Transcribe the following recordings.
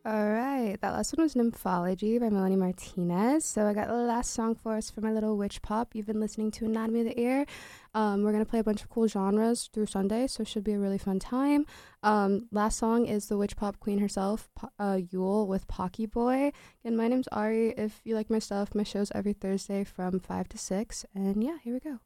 All right, that last one was Nymphology by Melanie Martinez. So I got the last song for us for my little witch pop. You've been listening to Anatomy of the Ear. We're going to play a bunch of cool genres through Sunday, so it should be a really fun time. Last song is the witch pop queen herself, Yule with Pocky Boy. And my name's Ari. If you like my stuff, my show's every Thursday from 5 to 6. And yeah, here we go.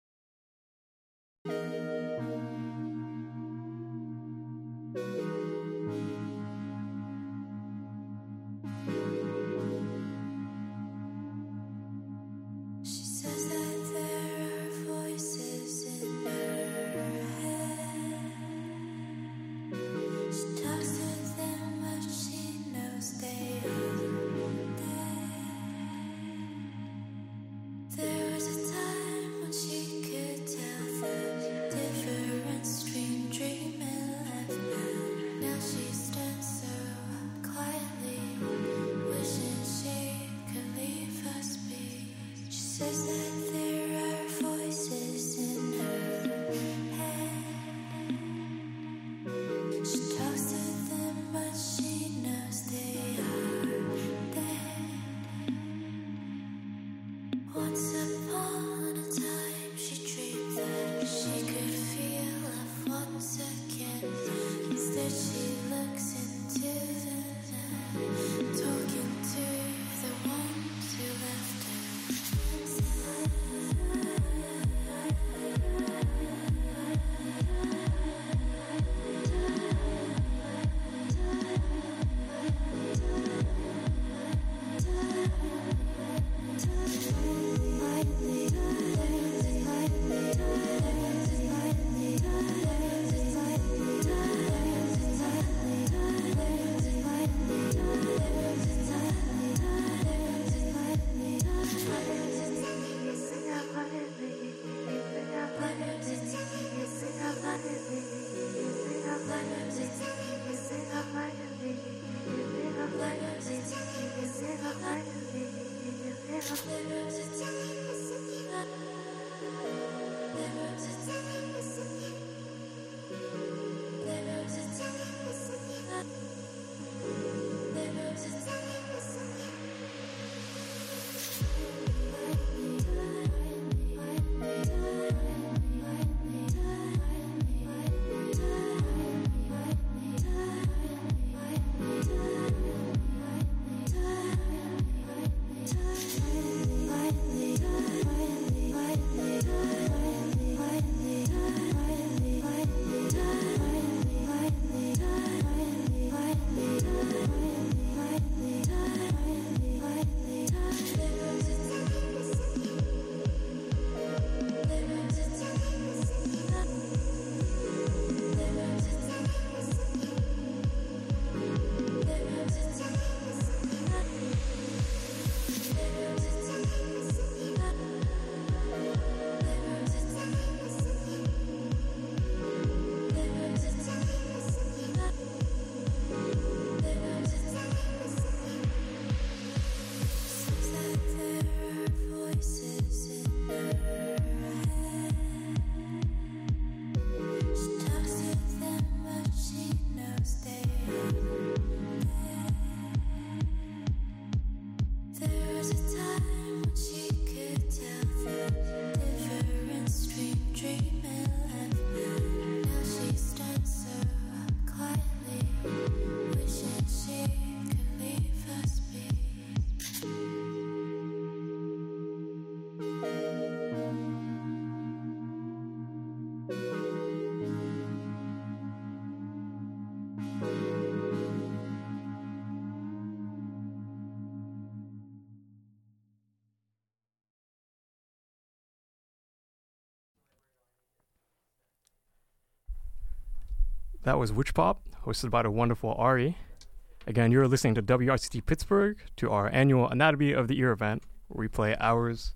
That was Witch Pop, hosted by the wonderful Ari. Again, you're listening to WRCT Pittsburgh, to our annual Anatomy of the Ear event, where we play hours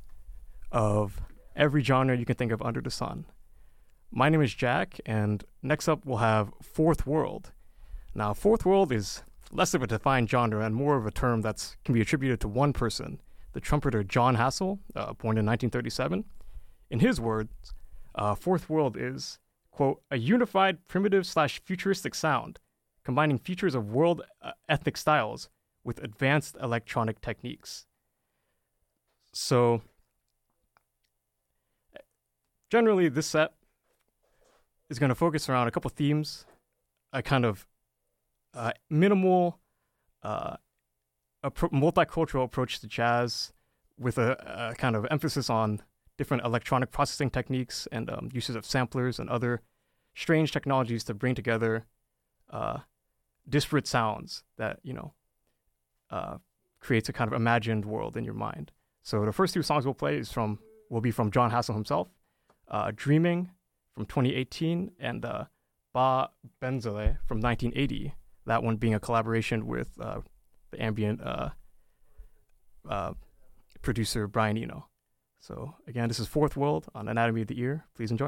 of every genre you can think of under the sun. My name is Jack, and next up we'll have Fourth World. Now, Fourth World is less of a defined genre and more of a term that can be attributed to one person, the trumpeter John Hassell, born in 1937. In his words, Fourth World is, quote, a unified primitive/futuristic sound combining features of world ethnic styles with advanced electronic techniques. So, generally, this set is going to focus around a couple themes, a kind of minimal, multicultural approach to jazz with a kind of emphasis on different electronic processing techniques and uses of samplers and other strange technologies to bring together disparate sounds that, creates a kind of imagined world in your mind. So the first two songs we'll play will be from John Hassell himself, Dreaming from 2018 and Ba Benzele from 1980, that one being a collaboration with the ambient producer Brian Eno. So again, this is Fourth World on Anatomy of the Ear. Please enjoy.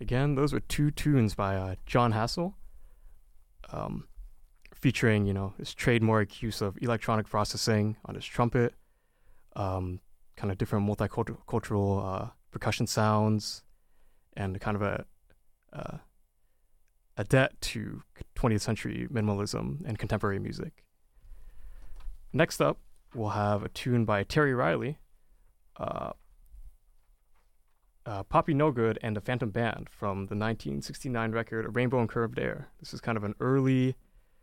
Again, those were two tunes by John Hassel, featuring, his trademark use of electronic processing on his trumpet, kind of different multicultural percussion sounds, and kind of a debt to 20th century minimalism and contemporary music. Next up, we'll have a tune by Terry Riley, Poppy No Good and the Phantom Band from the 1969 record Rainbow and Curved Air. This is kind of an early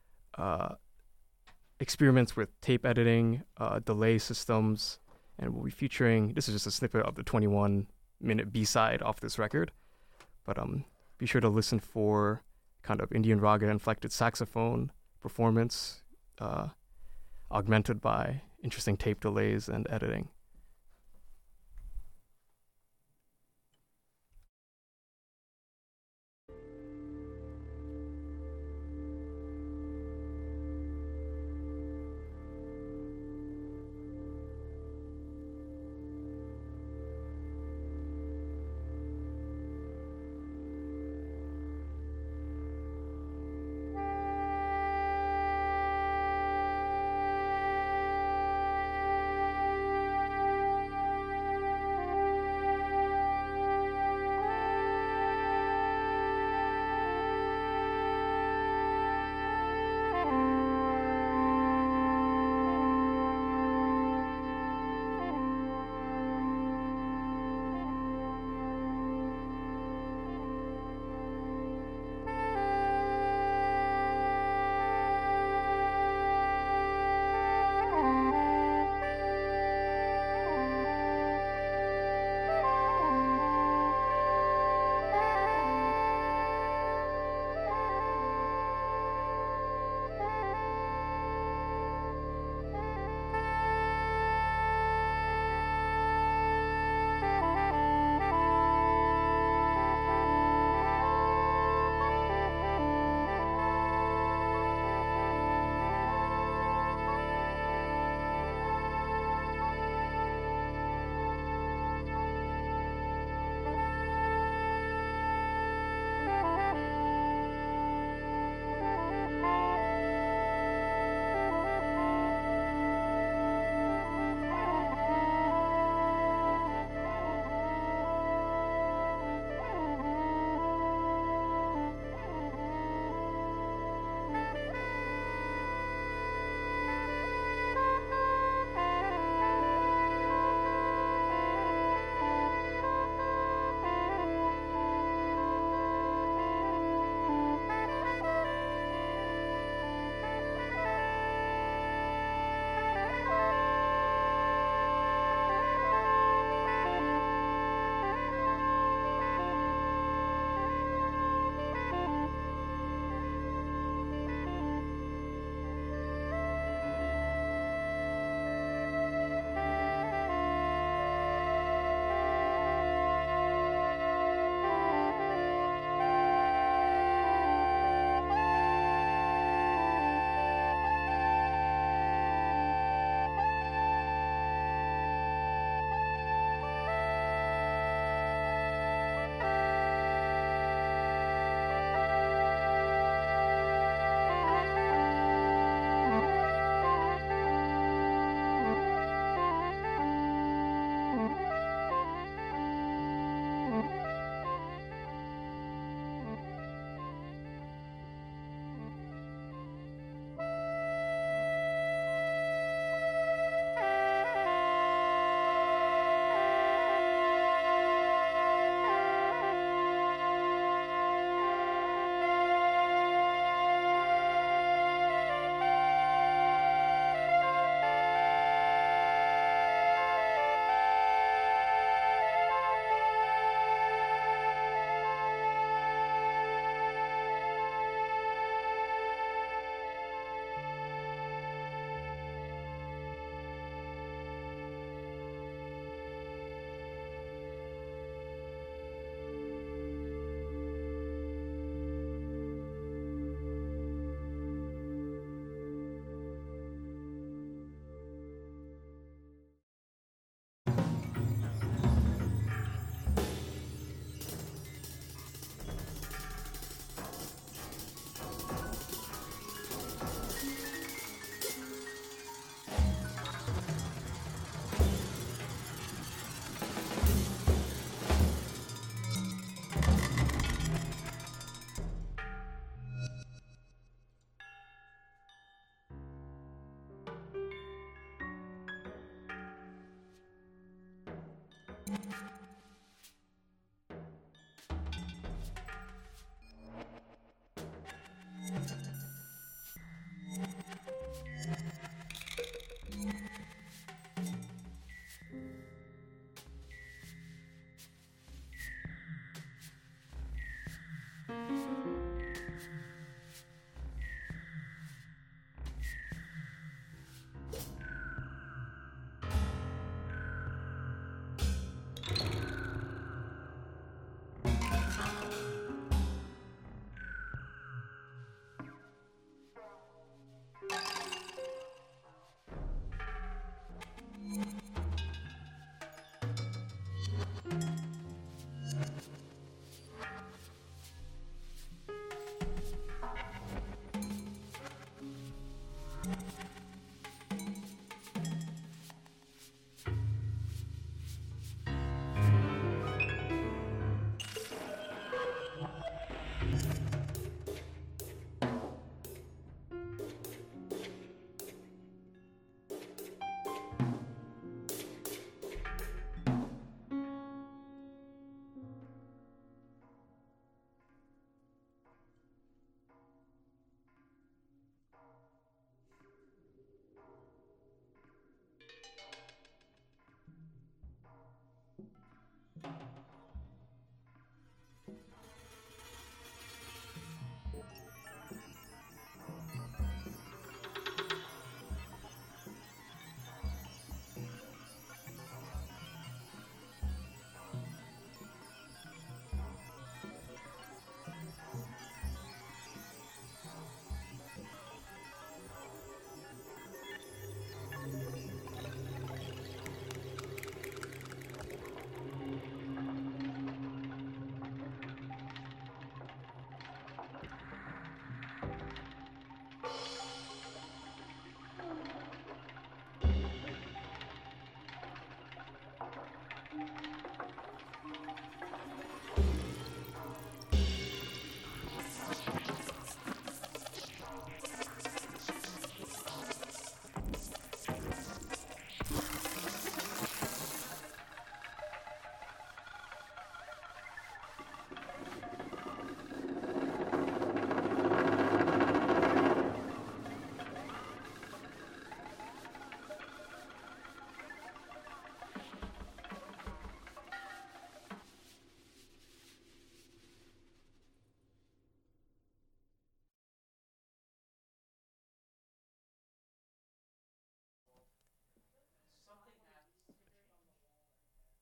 experiments with tape editing, delay systems, and we'll be featuring, this is just a snippet of the 21-minute B-side off this record, but be sure to listen for kind of Indian raga inflected saxophone performance, augmented by interesting tape delays and editing.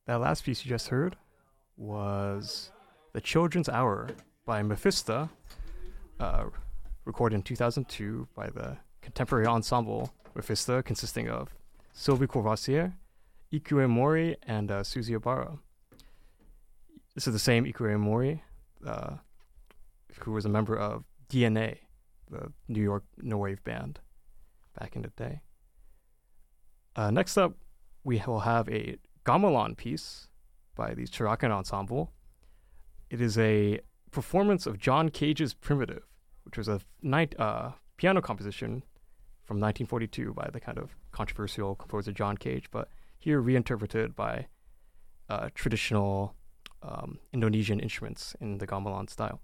That last piece you just heard was The Children's Hour by Mephisto, recorded in 2002 by the contemporary ensemble Mephisto, consisting of Sylvie Courvoisier, Ikue Mori, and Suzy Obara. This is the same Ikue Mori who was a member of DNA, the New York no wave band back in the day. Next up, we will have a gamelan piece by the Chiracan Ensemble. It is a performance of John Cage's Primitive, which was a piano composition from 1942 by the kind of controversial composer John Cage, but here reinterpreted by traditional Indonesian instruments in the gamelan style.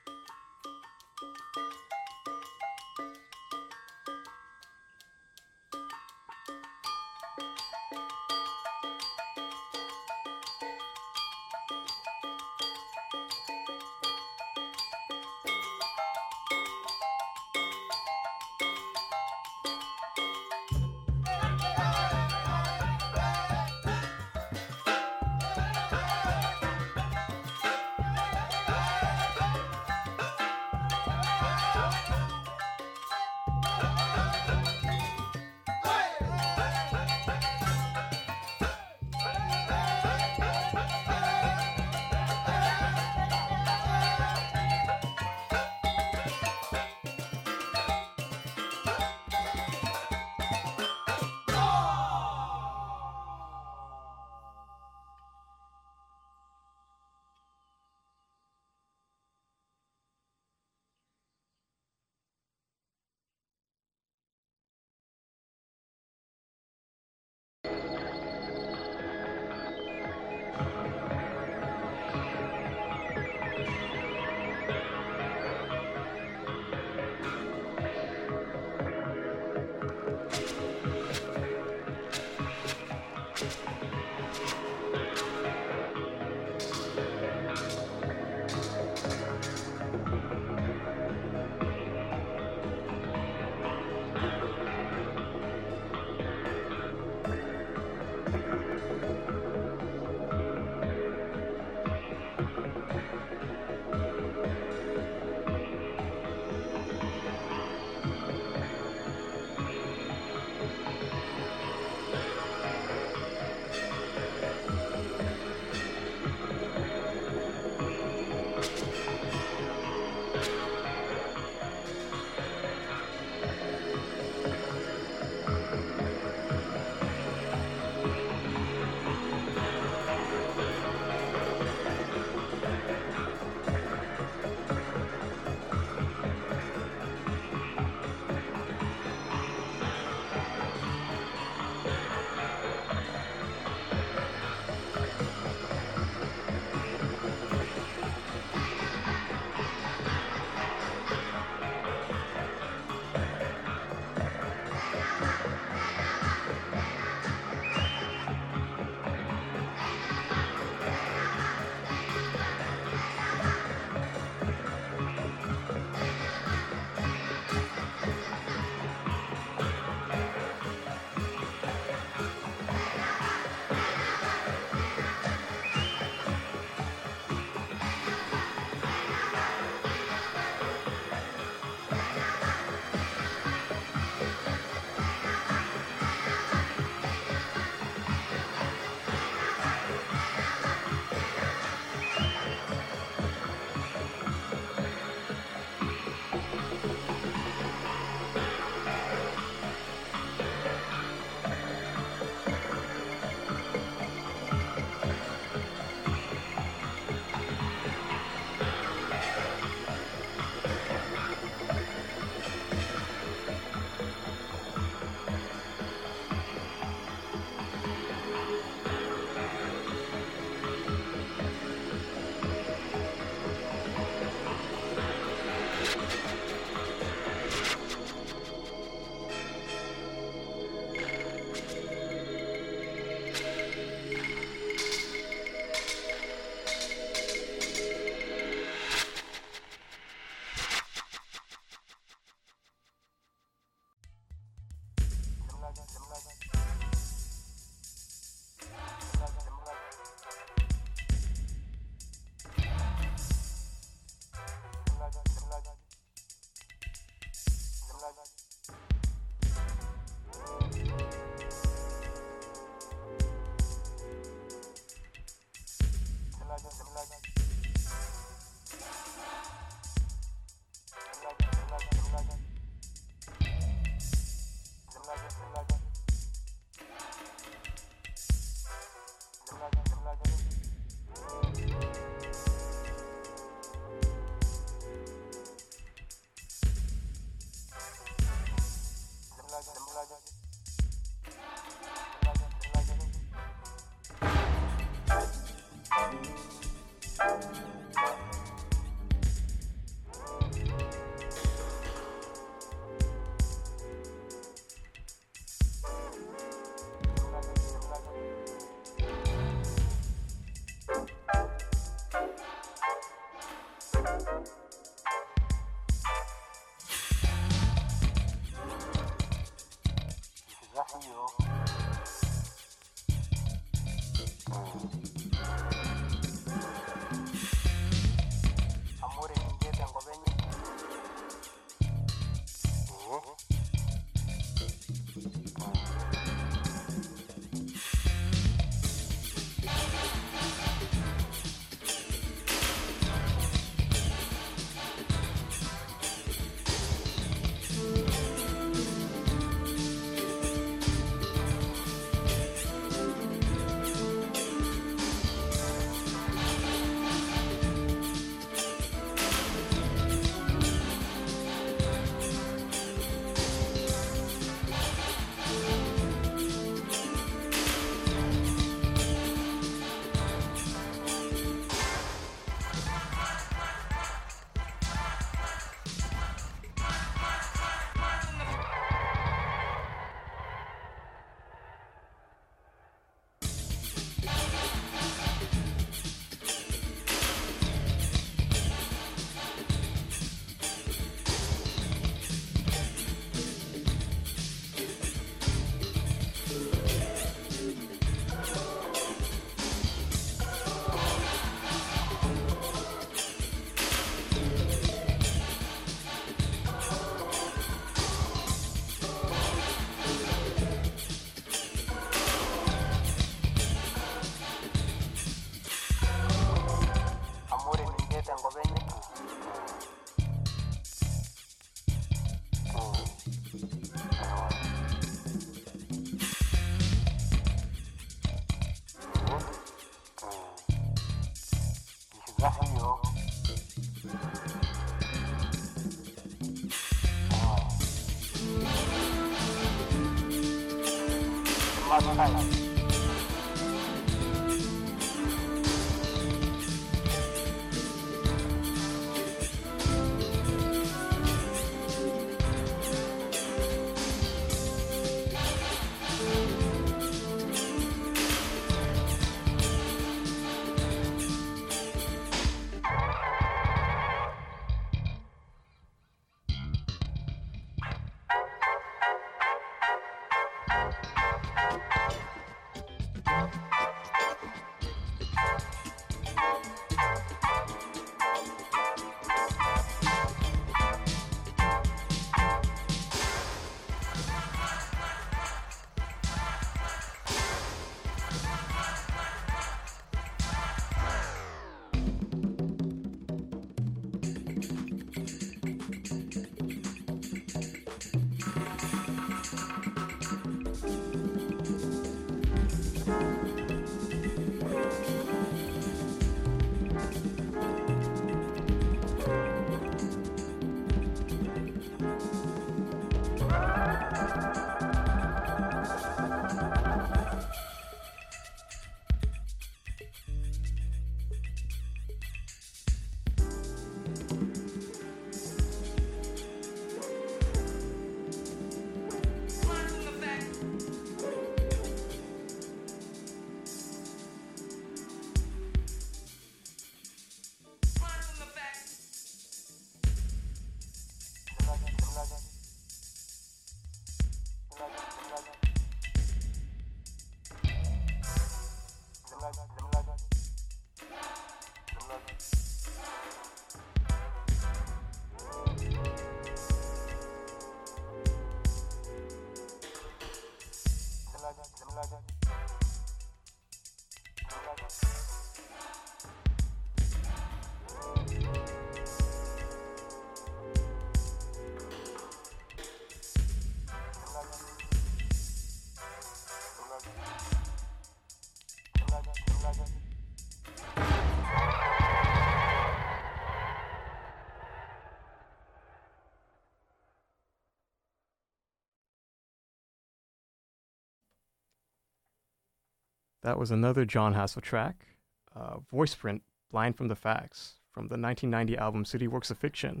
That was another John Hassel track, voice print, Blind from the Facts, from the 1990 album City Works of Fiction.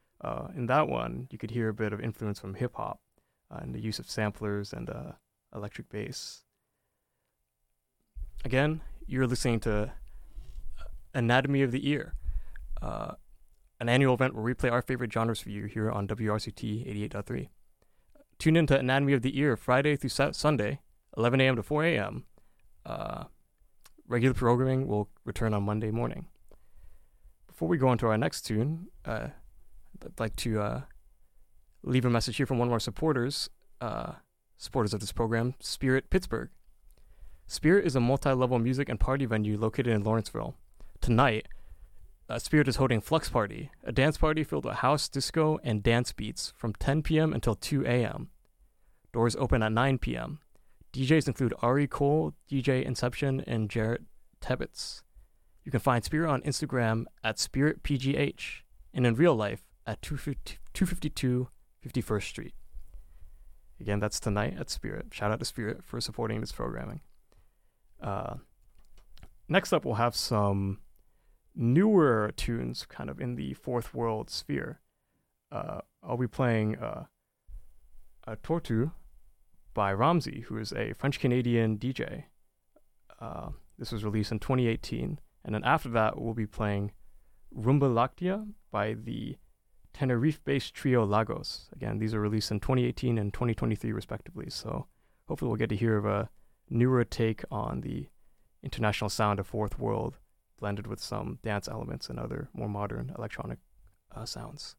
In that one, you could hear a bit of influence from hip-hop and the use of samplers and electric bass. Again, you're listening to Anatomy of the Ear, an annual event where we play our favorite genres for you here on WRCT 88.3. Tune in to Anatomy of the Ear Friday through Sunday, 11 a.m. to 4 a.m., regular programming will return on Monday morning. Before we go on to our next tune, I'd like to leave a message here from one of our supporters of this program, Spirit Pittsburgh. Spirit is a multi-level music and party venue located in Lawrenceville. Tonight, Spirit is holding Flux Party, a dance party filled with house, disco, and dance beats from 10 p.m. until 2 a.m. Doors open at 9 p.m. DJs include Ari Cole, DJ Inception, and Jarrett Tebbets. You can find Spirit on Instagram at SpiritPGH and in real life at 252 51st Street. Again, that's tonight at Spirit. Shout out to Spirit for supporting this programming. Next up, we'll have some newer tunes kind of in the fourth world sphere. I'll be playing Tortu by Ramsey, who is a French-Canadian DJ. This was released in 2018. And then after that, we'll be playing Rumba Lactia by the Tenerife-based trio Lagos. Again, these are released in 2018 and 2023, respectively. So hopefully we'll get to hear of a newer take on the international sound of fourth world, blended with some dance elements and other more modern electronic sounds.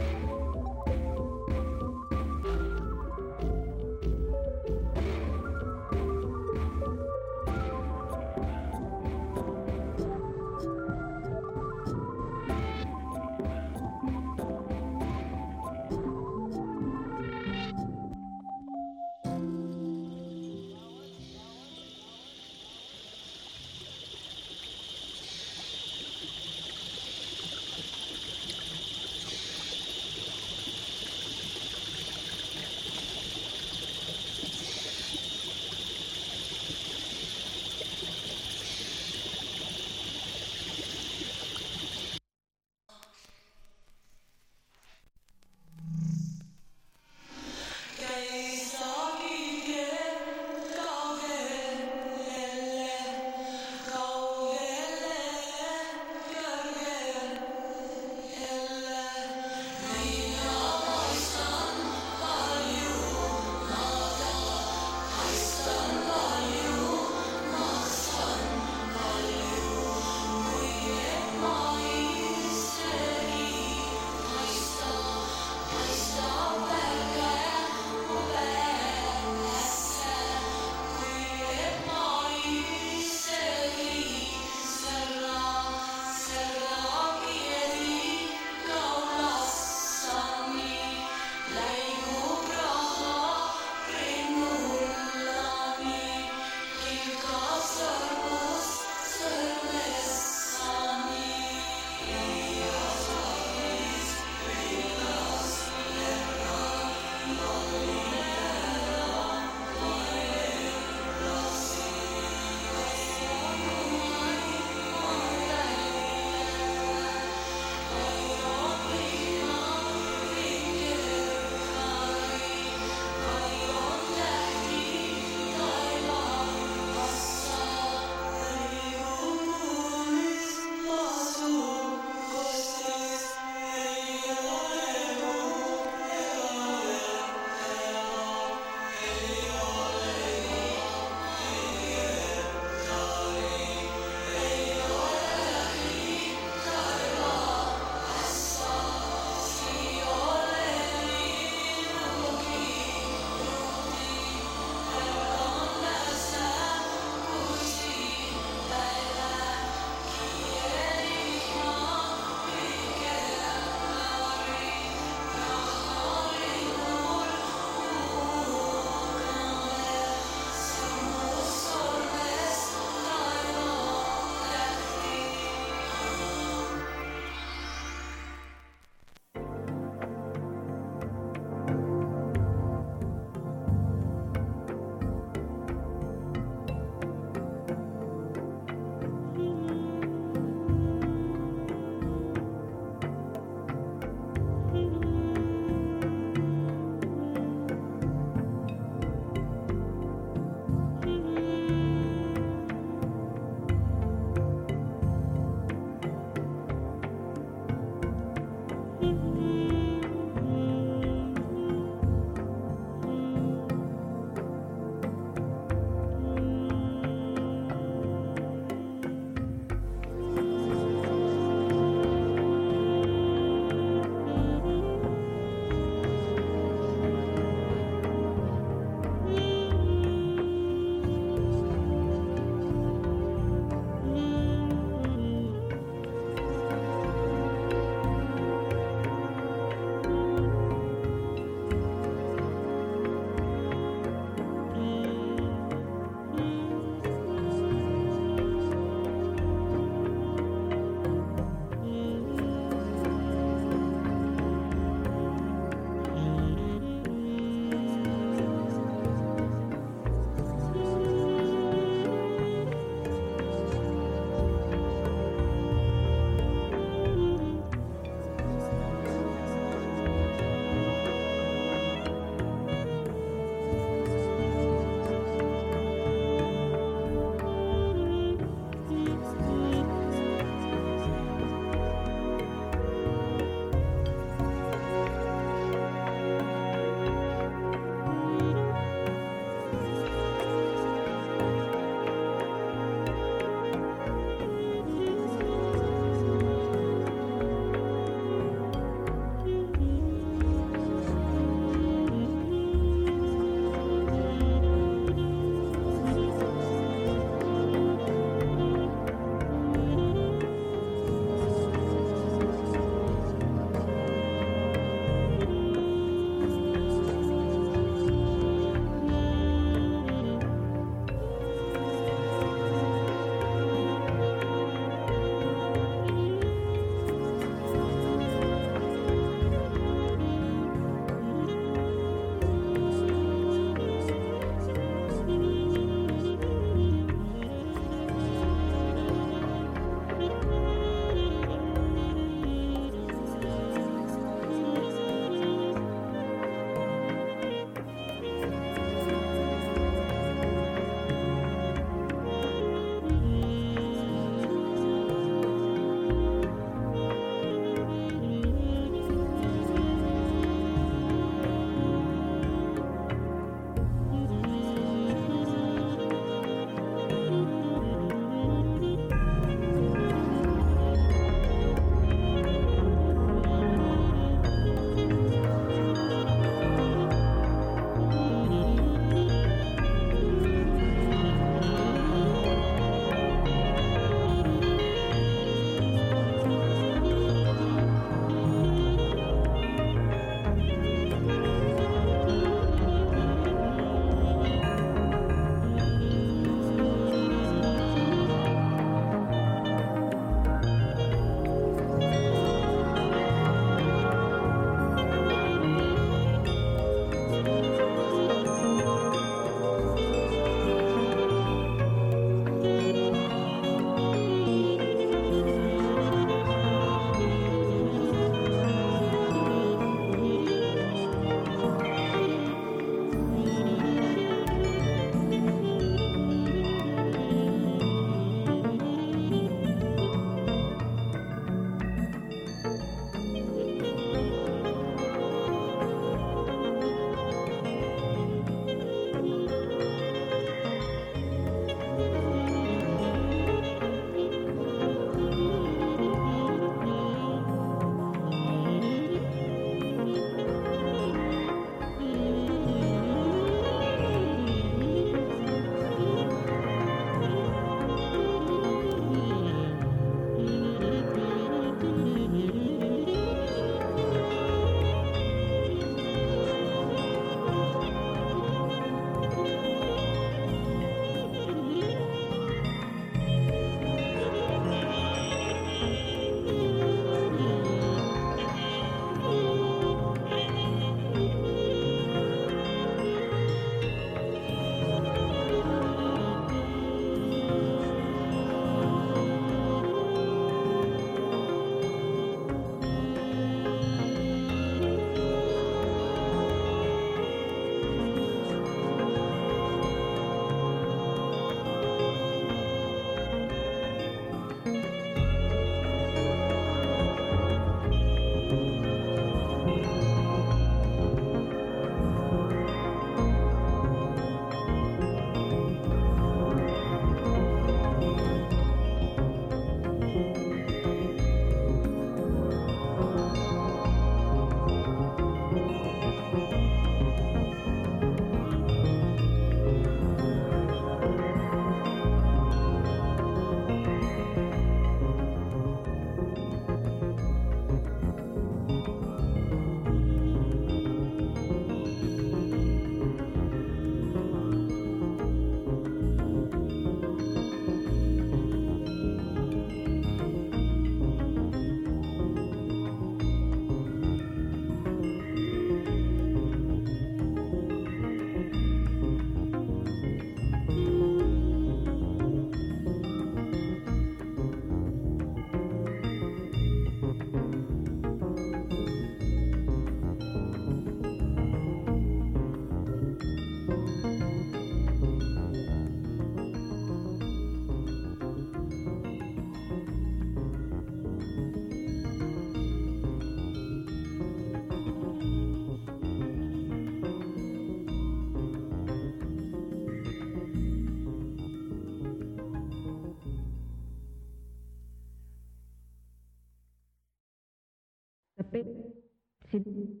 Sin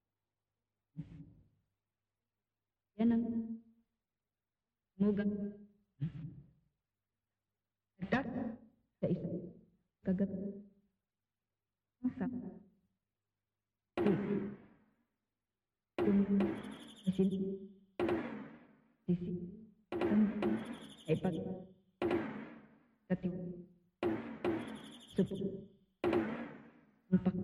Yanang Mugang Dak sa isa kagat sa Sin Sisi ay pag Kati Supo Empak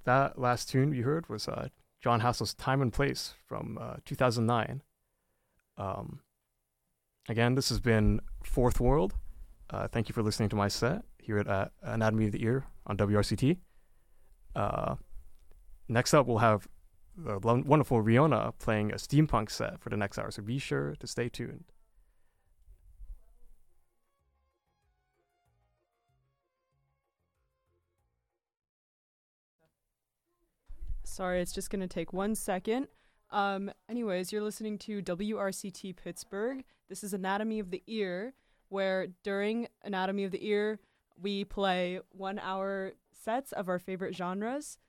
that last tune you heard was John Hassel's Time and Place from 2009. Again, this has been Fourth World. Thank you for listening to my set here at Anatomy of the Ear on WRCT. Next up, we'll have the wonderful Riona playing a steampunk set for the next hour, so be sure to stay tuned. Sorry, it's just going to take 1 second. Anyways, you're listening to WRCT Pittsburgh. This is Anatomy of the Ear, where during Anatomy of the Ear, we play 1 hour sets of our favorite genres.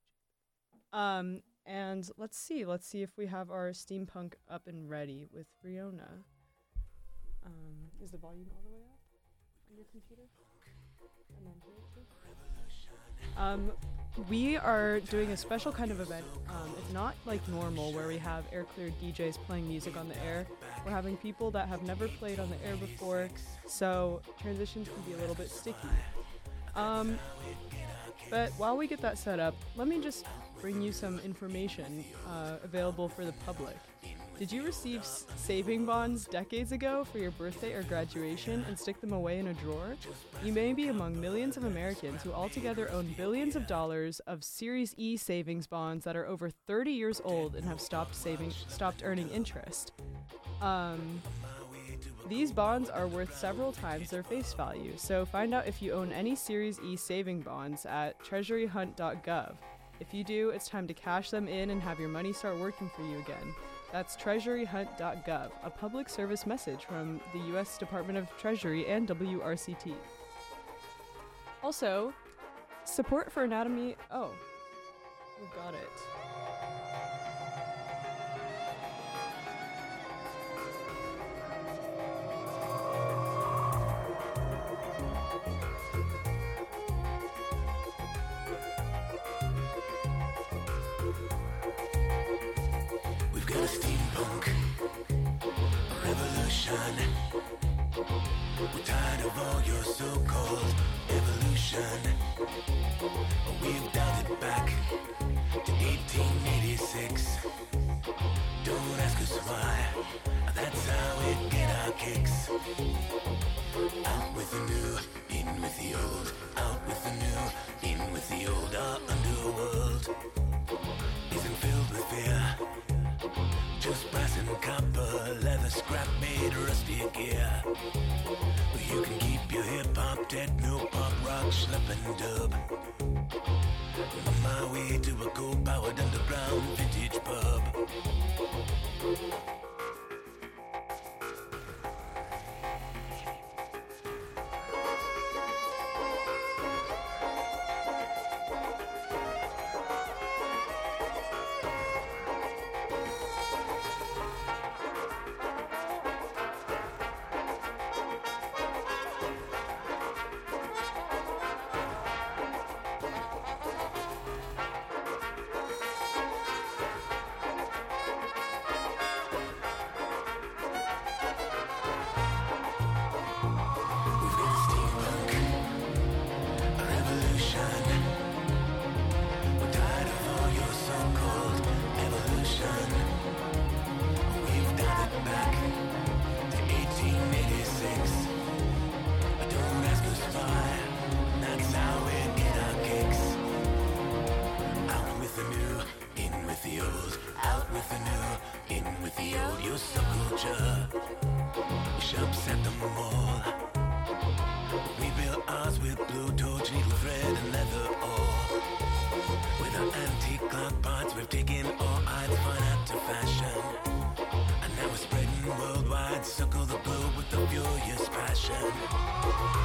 And let's see if we have our steampunk up and ready with Riona. Is the volume all the way up on your computer? And then here too? We are doing a special kind of event. It's not like normal where we have air-cleared DJs playing music on the air. We're having people that have never played on the air before, so transitions can be a little bit sticky. But while we get that set up, let me just bring you some information available for the public. Did you receive saving bonds decades ago for your birthday or graduation and stick them away in a drawer? You may be among millions of Americans who altogether own billions of dollars of Series E savings bonds that are over 30 years old and have stopped earning interest. These bonds are worth several times their face value, so find out if you own any Series E saving bonds at treasuryhunt.gov. If you do, it's time to cash them in and have your money start working for you again. That's treasuryhunt.gov, a public service message from the U.S. Department of Treasury and WRCT. Also, support for Anatomy... Oh, we've got it. Got a steampunk revolution. We're tired of all your so-called evolution. We've dialed it back to 1886. Don't ask us why, that's how we get our kicks. Out with the new, in with the old. Out with the new, in with the old. Our underworld isn't filled with fear. Just brass and copper, leather, scrap made, rusty gear. You can keep your hip-hop, techno, pop, rock, schlep and dub. On my way to a coal-powered underground vintage pub. Circle the globe with the furious passion.